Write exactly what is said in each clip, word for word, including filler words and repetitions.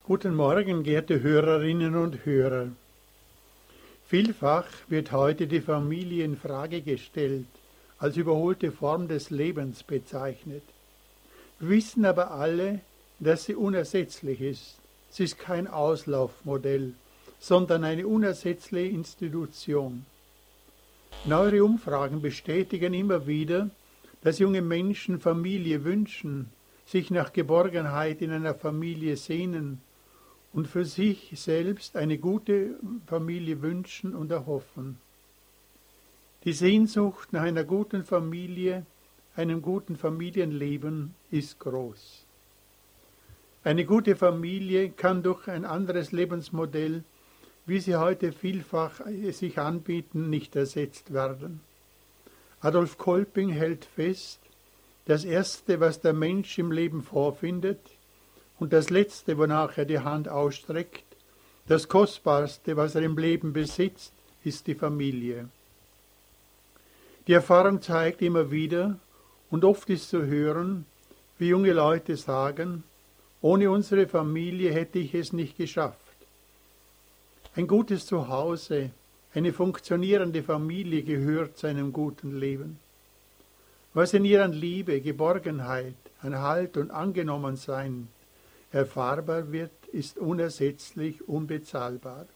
Guten Morgen, geehrte Hörerinnen und Hörer. Vielfach wird heute die Familie in Frage gestellt, als überholte Form des Lebens bezeichnet. Wir wissen aber alle, dass sie unersetzlich ist. Sie ist kein Auslaufmodell, sondern eine unersetzliche Institution. Neuere Umfragen bestätigen immer wieder, dass junge Menschen Familie wünschen, sich nach Geborgenheit in einer Familie sehnen und für sich selbst eine gute Familie wünschen und erhoffen. Die Sehnsucht nach einer guten Familie, einem guten Familienleben ist groß. Eine gute Familie kann durch ein anderes Lebensmodell, wie sie heute vielfach sich anbieten, nicht ersetzt werden. Adolf Kolping hält fest, das Erste, was der Mensch im Leben vorfindet, und das Letzte, wonach er die Hand ausstreckt, das Kostbarste, was er im Leben besitzt, ist die Familie. Die Erfahrung zeigt immer wieder, und oft ist zu hören, wie junge Leute sagen, ohne unsere Familie hätte ich es nicht geschafft. Ein gutes Zuhause, eine funktionierende Familie gehört zu einem guten Leben. Was in ihr an Liebe, Geborgenheit, an Halt und Angenommensein erfahrbar wird, ist unersetzlich, unbezahlbar.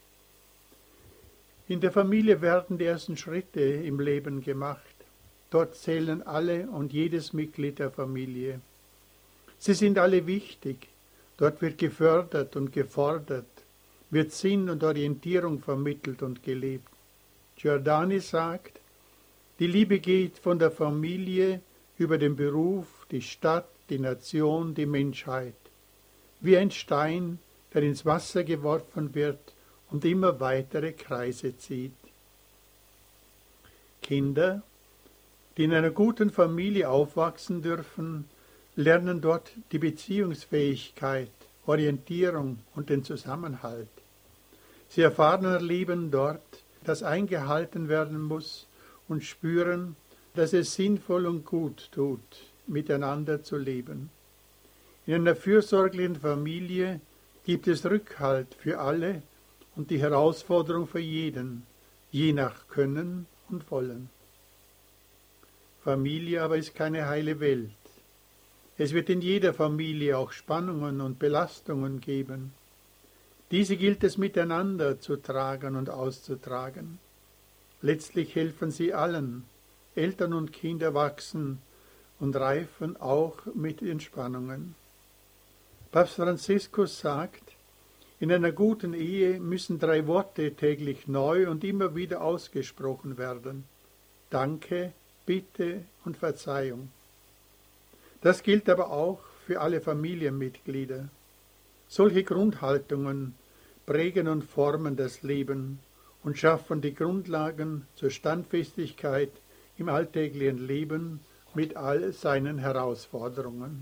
In der Familie werden die ersten Schritte im Leben gemacht. Dort zählen alle und jedes Mitglied der Familie. Sie sind alle wichtig. Dort wird gefördert und gefordert, wird Sinn und Orientierung vermittelt und gelebt. Giordani sagt, die Liebe geht von der Familie über den Beruf, die Stadt, die Nation, die Menschheit. Wie ein Stein, der ins Wasser geworfen wird und immer weitere Kreise zieht. Kinder, die in einer guten Familie aufwachsen dürfen, lernen dort die Beziehungsfähigkeit, Orientierung und den Zusammenhalt. Sie erfahren und erleben dort, dass eingehalten werden muss und spüren, dass es sinnvoll und gut tut, miteinander zu leben. In einer fürsorglichen Familie gibt es Rückhalt für alle und die Herausforderung für jeden, je nach Können und Wollen. Familie aber ist keine heile Welt. Es wird in jeder Familie auch Spannungen und Belastungen geben. Diese gilt es miteinander zu tragen und auszutragen. Letztlich helfen sie allen. Eltern und Kinder wachsen und reifen auch mit den Spannungen. Papst Franziskus sagt, in einer guten Ehe müssen drei Worte täglich neu und immer wieder ausgesprochen werden. Danke, Bitte und Verzeihung. Das gilt aber auch für alle Familienmitglieder. Solche Grundhaltungen prägen und formen das Leben und schaffen die Grundlagen zur Standfestigkeit im alltäglichen Leben mit all seinen Herausforderungen.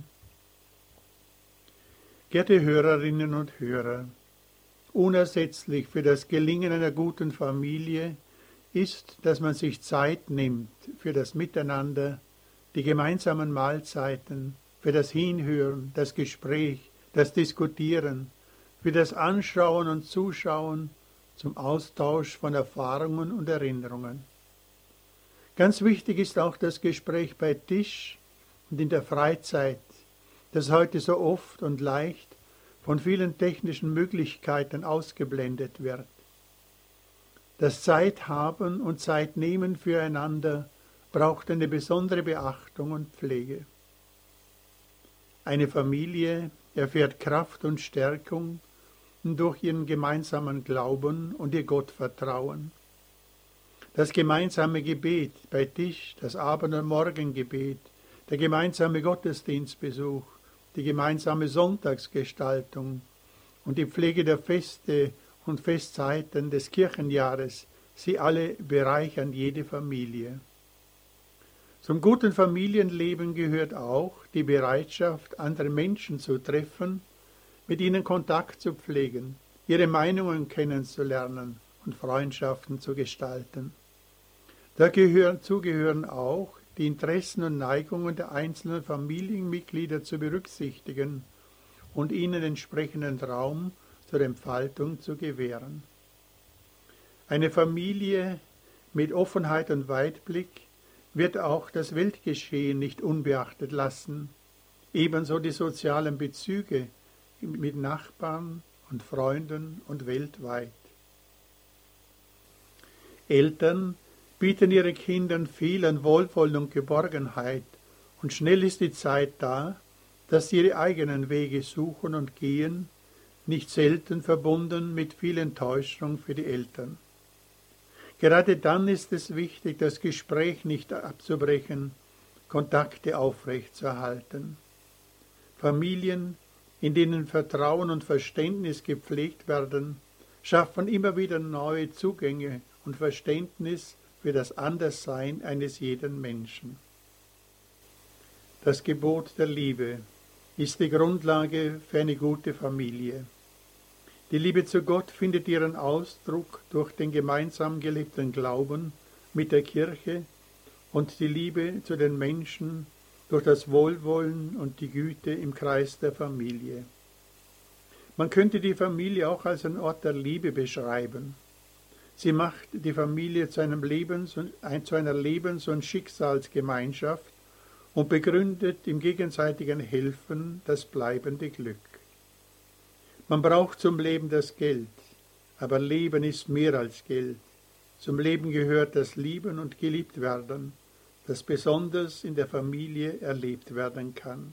Geehrte Hörerinnen und Hörer, unersetzlich für das Gelingen einer guten Familie ist, dass man sich Zeit nimmt für das Miteinander, die gemeinsamen Mahlzeiten, für das Hinhören, das Gespräch, das Diskutieren, für das Anschauen und Zuschauen, zum Austausch von Erfahrungen und Erinnerungen. Ganz wichtig ist auch das Gespräch bei Tisch und in der Freizeit, das heute so oft und leicht von vielen technischen Möglichkeiten ausgeblendet wird. Das Zeit haben und Zeit nehmen füreinander braucht eine besondere Beachtung und Pflege. Eine Familie erfährt Kraft und Stärkung durch ihren gemeinsamen Glauben und ihr Gottvertrauen. Das gemeinsame Gebet bei Tisch, das Abend- und Morgengebet, der gemeinsame Gottesdienstbesuch, die gemeinsame Sonntagsgestaltung und die Pflege der Feste und Festzeiten des Kirchenjahres, sie alle bereichern jede Familie. Zum guten Familienleben gehört auch die Bereitschaft, andere Menschen zu treffen, mit ihnen Kontakt zu pflegen, ihre Meinungen kennenzulernen und Freundschaften zu gestalten. Dazu gehören auch die Interessen und Neigungen der einzelnen Familienmitglieder zu berücksichtigen und ihnen entsprechenden Raum zur Entfaltung zu gewähren. Eine Familie mit Offenheit und Weitblick wird auch das Weltgeschehen nicht unbeachtet lassen, ebenso die sozialen Bezüge mit Nachbarn und Freunden und weltweit. Eltern bieten ihren Kindern viel an Wohlwollen und Geborgenheit, und schnell ist die Zeit da, dass sie ihre eigenen Wege suchen und gehen, nicht selten verbunden mit viel Enttäuschung für die Eltern. Gerade dann ist es wichtig, das Gespräch nicht abzubrechen, Kontakte aufrechtzuerhalten. Familien, in denen Vertrauen und Verständnis gepflegt werden, schaffen immer wieder neue Zugänge und Verständnis für das Anderssein eines jeden Menschen. Das Gebot der Liebe ist die Grundlage für eine gute Familie. Die Liebe zu Gott findet ihren Ausdruck durch den gemeinsam gelebten Glauben mit der Kirche und die Liebe zu den Menschen durch das Wohlwollen und die Güte im Kreis der Familie. Man könnte die Familie auch als einen Ort der Liebe beschreiben. Sie macht die Familie zu, einem Lebens- und, zu einer Lebens- und Schicksalsgemeinschaft und begründet im gegenseitigen Helfen das bleibende Glück. Man braucht zum Leben das Geld, aber Leben ist mehr als Geld. Zum Leben gehört das Lieben und Geliebtwerden, das besonders in der Familie erlebt werden kann.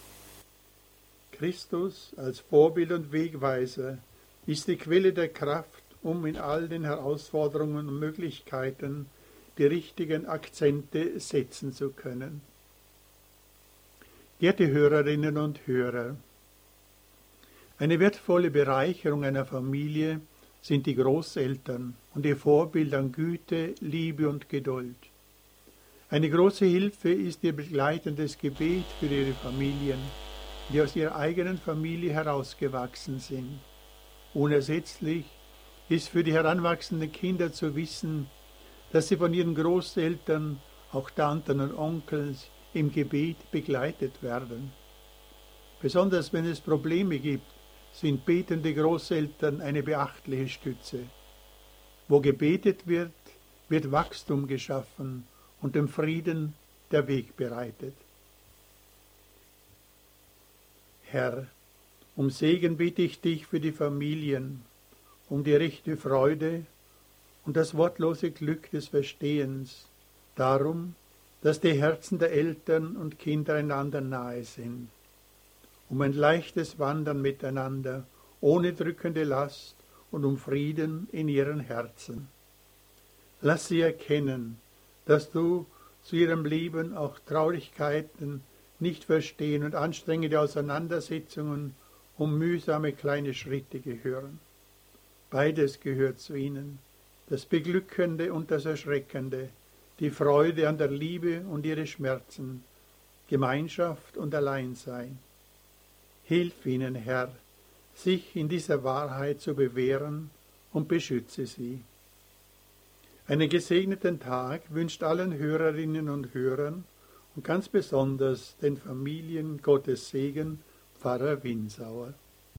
Christus als Vorbild und Wegweiser ist die Quelle der Kraft, um in all den Herausforderungen und Möglichkeiten die richtigen Akzente setzen zu können. Geehrte Hörerinnen und Hörer, eine wertvolle Bereicherung einer Familie sind die Großeltern und ihr Vorbild an Güte, Liebe und Geduld. Eine große Hilfe ist ihr begleitendes Gebet für ihre Familien, die aus ihrer eigenen Familie herausgewachsen sind. Unersetzlich ist für die heranwachsenden Kinder zu wissen, dass sie von ihren Großeltern, auch Tanten und Onkels, im Gebet begleitet werden. Besonders wenn es Probleme gibt, sind betende Großeltern eine beachtliche Stütze. Wo gebetet wird, wird Wachstum geschaffen und dem Frieden der Weg bereitet. Herr, um Segen bitte ich dich für die Familien, um die rechte Freude und das wortlose Glück des Verstehens, darum, dass die Herzen der Eltern und Kinder einander nahe sind, um ein leichtes Wandern miteinander, ohne drückende Last und um Frieden in ihren Herzen. Lass sie erkennen, dass du zu ihrem Leben auch Traurigkeiten nicht verstehen und anstrengende Auseinandersetzungen um mühsame kleine Schritte gehören. Beides gehört zu ihnen, das Beglückende und das Erschreckende, die Freude an der Liebe und ihre Schmerzen, Gemeinschaft und Alleinsein. Hilf ihnen, Herr, sich in dieser Wahrheit zu bewähren und beschütze sie. Einen gesegneten Tag wünscht allen Hörerinnen und Hörern und ganz besonders den Familien Gottes Segen, Pfarrer Winsauer.